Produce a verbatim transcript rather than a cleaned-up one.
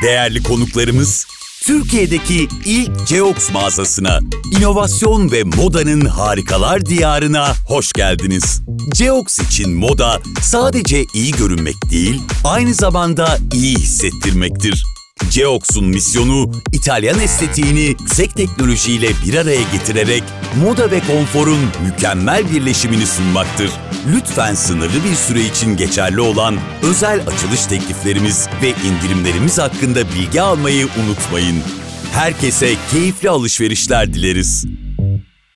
Değerli konuklarımız, Türkiye'deki ilk Geox mağazasına, inovasyon ve modanın harikalar diyarına hoş geldiniz. Geox için moda sadece iyi görünmek değil, aynı zamanda iyi hissettirmektir. Geox'un misyonu, İtalyan estetiğini yüksek teknolojiyle bir araya getirerek moda ve konforun mükemmel birleşimini sunmaktır. Lütfen sınırlı bir süre için geçerli olan özel açılış tekliflerimiz ve indirimlerimiz hakkında bilgi almayı unutmayın. Herkese keyifli alışverişler dileriz.